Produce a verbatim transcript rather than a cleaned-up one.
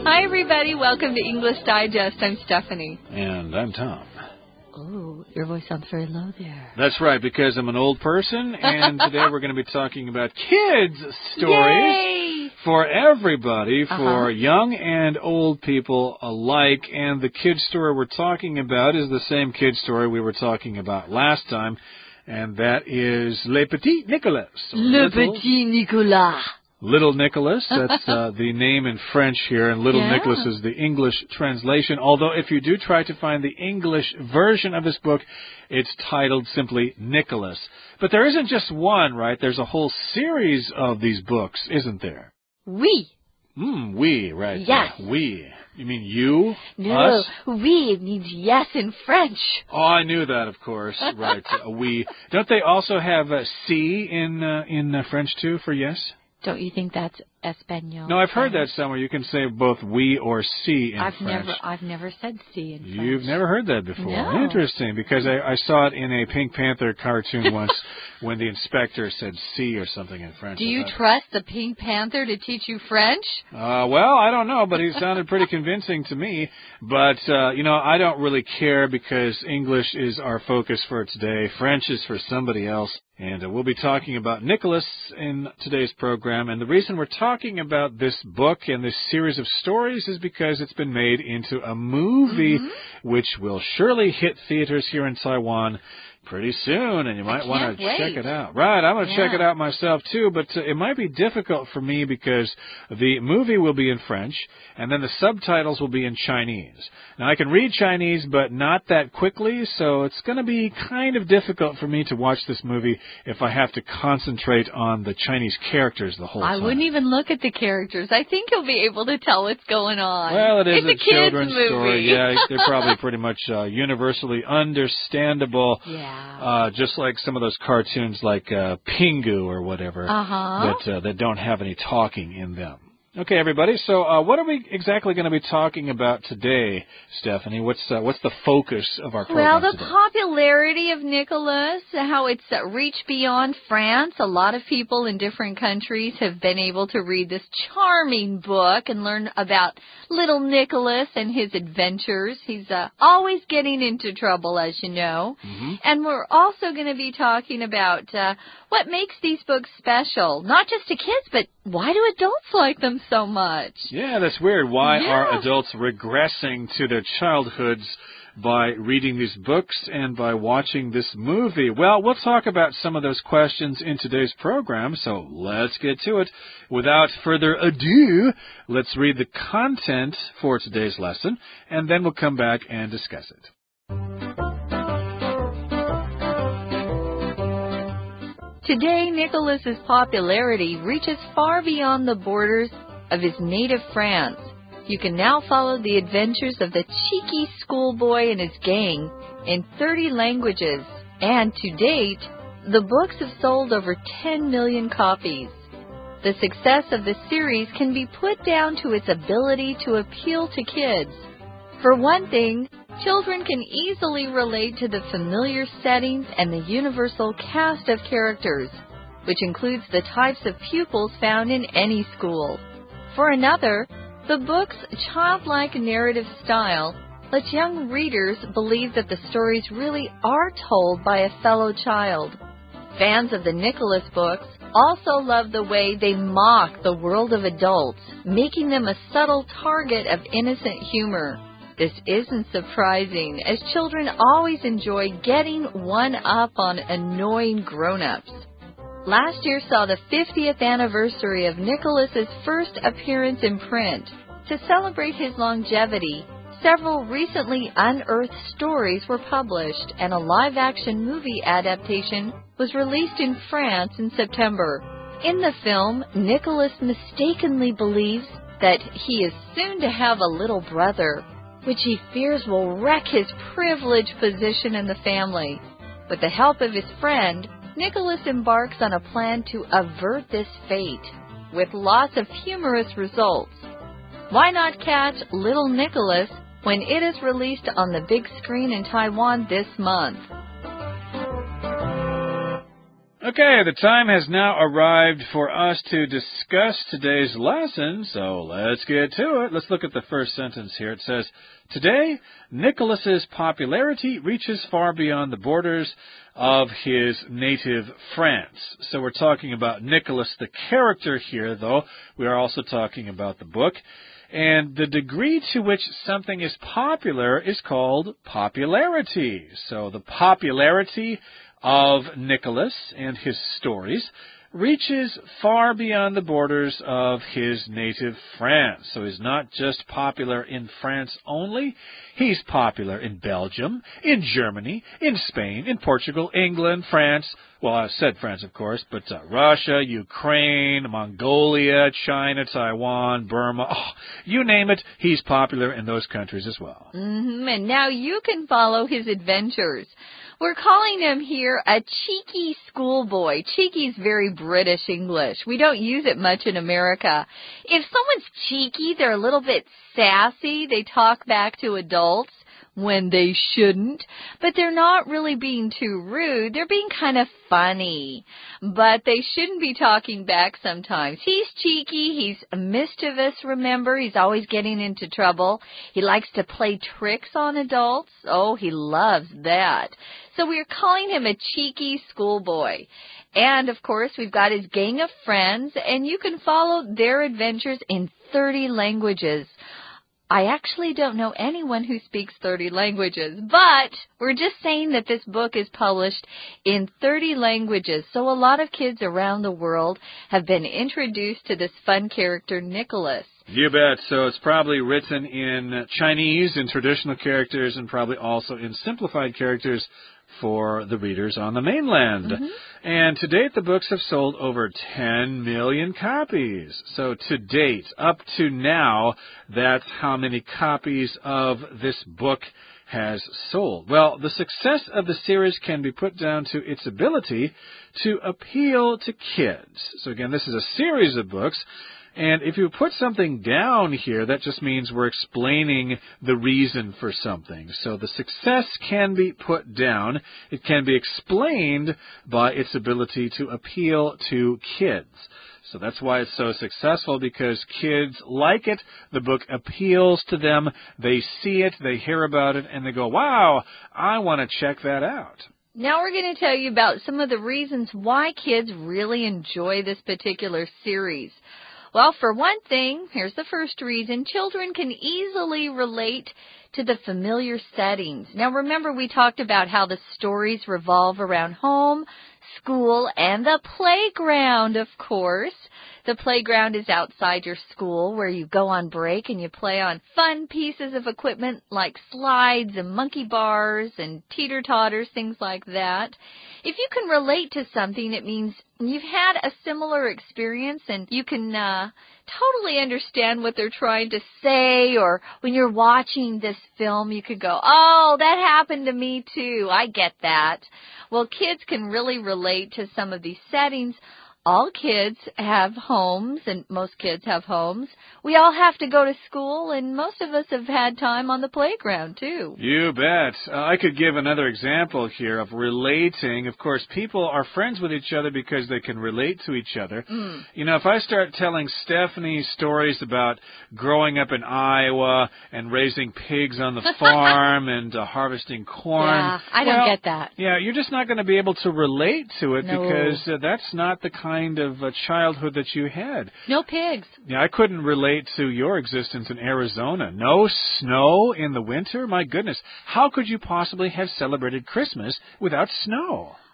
Hi, everybody. Welcome to English Digest. I'm Stephanie. And I'm Tom. Oh, your voice sounds very low there. That's right, because I'm an old person, and today we're going to be talking about kids' stories. Yay! For everybody, Uh-huh. for young and old people alike. And the kids' story we're talking about is the same kids' story we were talking about last time, and that is Le Petit Nicolas. Le Petit Nicolas. Little Nicholas, that's uh, the name in French here, and Little Yeah. Nicholas is the English translation. Although if you do try to find the English version of this book, it's titled simply Nicholas. But there isn't just one, right? There's a whole series of these books, isn't there? Oui. Hmm, we, right. Yes. Uh, we. You mean you? No, Us? oui means yes in French. Oh, I knew that, of course. Right, uh, we. Don't they also have a C in, uh, in uh, French, too, for yes? Don't you think that's Espanol? No, I've heard that somewhere. You can say both we or si in I've French. never, I've never said C in French. You've never heard that before. No. Interesting, because I, I saw it in a Pink Panther cartoon once when the inspector said "see" or something in French. Do you thought, trust the Pink Panther to teach you French? Uh, well, I don't know, but he sounded pretty convincing to me. But, uh, you know, I don't really care because English is our focus for today. French is for somebody else. And uh, we'll be talking about Nicholas in today's program. And the reason we're talking about this book and this series of stories is because it's been made into a movie, mm-hmm. which will surely hit theaters here in Taiwan pretty soon, and you might want to check it out. Right, I'm going to yeah. check it out myself, too, but uh, it might be difficult for me because the movie will be in French, and then the subtitles will be in Chinese. Now, I can read Chinese, but not that quickly, so it's going to be kind of difficult for me to watch this movie if I have to concentrate on the Chinese characters the whole I time. I wouldn't even look at the characters. I think you'll be able to tell what's going on. Well, it is it's a, a children's kids movie. story. Yeah, they're probably pretty much uh, universally understandable. Yeah. Uh, just like some of those cartoons like uh, Pingu or whatever uh-huh. that uh, that don't have any talking in them. Okay, everybody. So, uh, what are we exactly going to be talking about today, Stephanie? What's uh, what's the focus of our program Well, the today? popularity of Nicholas, how it's uh, reached beyond France. A lot of people in different countries have been able to read this charming book and learn about little Nicholas and his adventures. He's uh, always getting into trouble, as you know. Mm-hmm. And we're also going to be talking about uh, what makes these books special, not just to kids, but why do adults like them so much? Yeah, that's weird. Why yeah. are adults regressing to their childhoods by reading these books and by watching this movie? Well, we'll talk about some of those questions in today's program, so let's get to it. Without further ado, let's read the content for today's lesson, and then we'll come back and discuss it. Today, Nicholas's popularity reaches far beyond the borders of his native France. You can now follow the adventures of the cheeky schoolboy and his gang in thirty languages. And to date, the books have sold over ten million copies. The success of the series can be put down to its ability to appeal to kids. For one thing, children can easily relate to the familiar settings and the universal cast of characters, which includes the types of pupils found in any school. For another, the book's childlike narrative style lets young readers believe that the stories really are told by a fellow child. Fans of the Nicholas books also love the way they mock the world of adults, making them a subtle target of innocent humor. This isn't surprising, as children always enjoy getting one up on annoying grown-ups. Last year saw the fiftieth anniversary of Nicholas's first appearance in print. To celebrate his longevity, several recently unearthed stories were published, and a live-action movie adaptation was released in France in September. In the film, Nicholas mistakenly believes that he is soon to have a little brother, which he fears will wreck his privileged position in the family. With the help of his friend, Nicholas embarks on a plan to avert this fate, with lots of humorous results. Why not catch Little Nicholas when it is released on the big screen in Taiwan this month? Okay, the time has now arrived for us to discuss today's lesson, so let's get to it. Let's look at the first sentence here. It says, today, Nicholas's popularity reaches far beyond the borders of his native France. So we're talking about Nicholas, the character here, though. We are also talking about the book. And the degree to which something is popular is called popularity. So the popularity of Nicholas and his stories reaches far beyond the borders of his native France. So he's not just popular in France only. He's popular in Belgium, in Germany, in Spain, in Portugal, England, France. Well, I said France, of course, but uh, Russia, Ukraine, Mongolia, China, Taiwan, Burma, oh, you name it, he's popular in those countries as well. Mm-hmm. And now you can follow his adventures. We're calling him here a cheeky schoolboy. Cheeky is very British English. We don't use it much in America. If someone's cheeky, they're a little bit sassy. They talk back to adults when they shouldn't, but they're not really being too rude. They're being kind of funny, but they shouldn't be talking back sometimes. He's cheeky. He's mischievous, remember. He's always getting into trouble. He likes to play tricks on adults. Oh, he loves that. So we're calling him a cheeky schoolboy. And, of course, we've got his gang of friends, and you can follow their adventures in thirty languages. I actually don't know anyone who speaks thirty languages, but we're just saying that this book is published in thirty languages. So a lot of kids around the world have been introduced to this fun character, Nicholas. You bet. So it's probably written in Chinese, in traditional characters, and probably also in simplified characters for the readers on the mainland. Mm-hmm. And to date, the books have sold over ten million copies. So to date, up to now, that's how many copies of this book has sold. Well, the success of the series can be put down to its ability to appeal to kids. So again, this is a series of books. And if you put something down here, that just means we're explaining the reason for something. So the success can be put down. It can be explained by its ability to appeal to kids. So that's why it's so successful, because kids like it. The book appeals to them. They see it, they hear about it, and they go, wow, I want to check that out. Now we're going to tell you about some of the reasons why kids really enjoy this particular series. Well, for one thing, here's the first reason. Children can easily relate to the familiar settings. Now, remember we talked about how the stories revolve around home, school, and the playground, of course. The playground is outside your school where you go on break and you play on fun pieces of equipment like slides and monkey bars and teeter-totters, things like that. If you can relate to something, it means you've had a similar experience and you can uh, totally understand what they're trying to say. Or when you're watching this film, you could go, oh, that happened to me too. I get that. Well, kids can really relate to some of these settings. All kids have homes, and most kids have homes. We all have to go to school, and most of us have had time on the playground, too. You bet. Uh, I could give another example here of relating. Of course, people are friends with each other because they can relate to each other. Mm. You know, if I start telling Stephanie stories about growing up in Iowa and raising pigs on the farm and uh, harvesting corn. Yeah, I don't well, get that. Yeah, you're just not going to be able to relate to it No. because uh, that's not the kind kind of uh, childhood that you had. No pigs. Yeah, I couldn't relate to your existence in Arizona. No snow in the winter? My goodness. How could you possibly have celebrated Christmas without snow?